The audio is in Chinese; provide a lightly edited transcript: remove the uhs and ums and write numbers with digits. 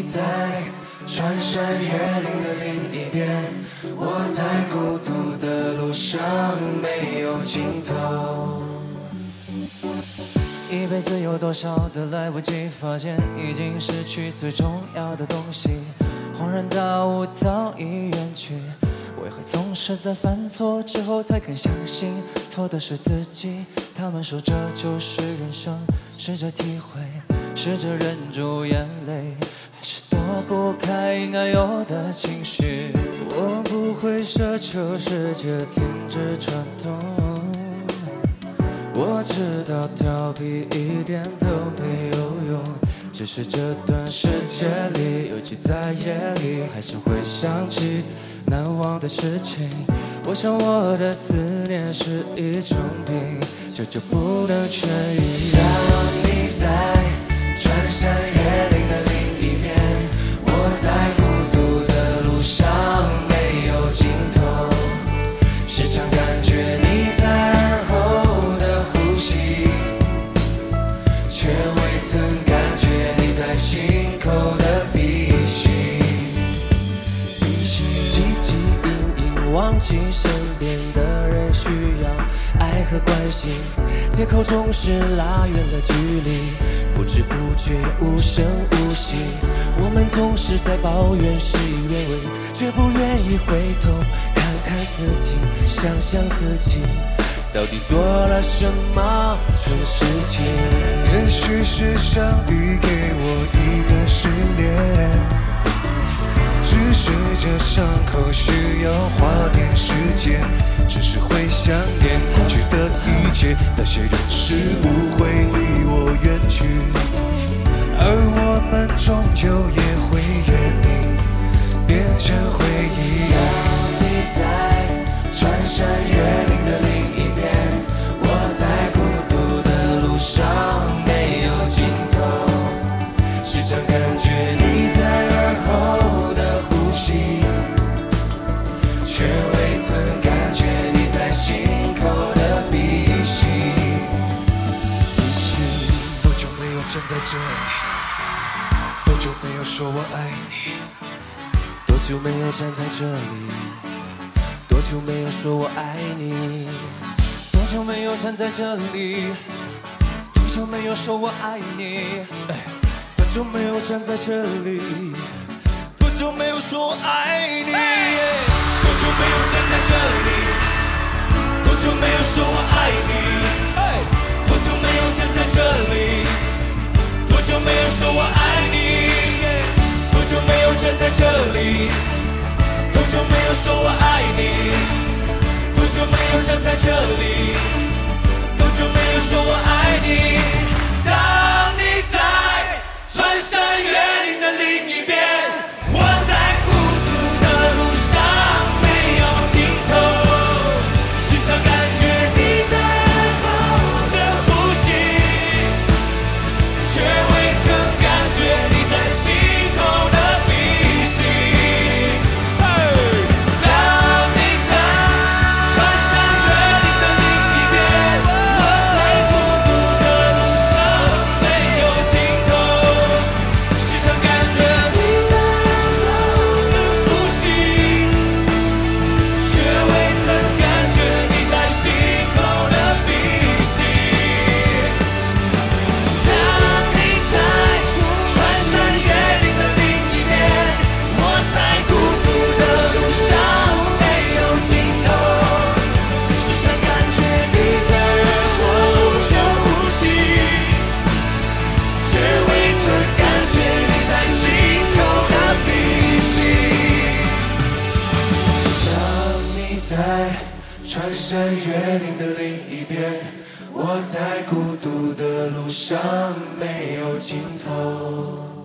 你在穿山越岭的另一边，我在孤独的路上没有尽头。 一辈子有多少的来不及发现，已经失去最重要的东西，恍然大悟早已远去。为何总是在犯错之后才肯相信错的是自己？他们说这就是人生，试着体会，试着忍住眼泪，还是躲不开应该有的情绪。我不会奢求世界停止转动，我知道逃避一点都没有用，只是这段时间里，尤其在夜里，还是会想起难忘的事情。我想我的思念是一种病，久久不能痊愈。 当你在穿山越岭的另一边，我在孤独的路上没有尽头，时常感觉你在耳后的呼吸，却未曾感觉你在心口的鼻息。 汲汲营营忘记身边的人需要爱和关心，借口总是拉远了距离，不知不觉无声无息。我们总是在抱怨事与愿违，却不愿意回头看看自己，想想自己到底做了什么蠢事情。 也许是上帝给我一个试炼，只是这伤口需要花点时间，只是会想念过去的一切，那些人事物会离我远去，而我们终究也会远离，变成回忆。当你在穿山越岭的另一边，我在孤独的路上没有尽头，时常感觉你在耳后的呼吸，却未曾感觉你在心口的鼻息。多久没有站在这里？多久没有说我爱你？ 多久没有站在这里？多久没有说我爱你？多久没有站在这里？多久没有说我爱你？多久没有站在这里？多久没有说我爱你？ 多久没有站在这里？多久没有说我爱你？多久没有站在这里？多久没有说我爱你？多久没有站在这里？多久没有说我爱你？多久没有站在这里？多久没有说我爱你？当你在穿山越岭的另一边，我在孤独的路上没有尽头，时常感觉你在耳后的呼吸，却未曾感觉你在心口的鼻息。当你在穿山越岭的另一边，我在孤独的路上没有尽头，时常感觉你在耳后的呼吸，却未曾感觉你在心口的鼻息。当你在穿山越岭的另一边，我在孤独的路上没有尽头，时常感觉你在耳后的呼吸，却未曾感觉你在心口的鼻息。当你在穿山越岭的另一边，我在孤独的路上没有尽头。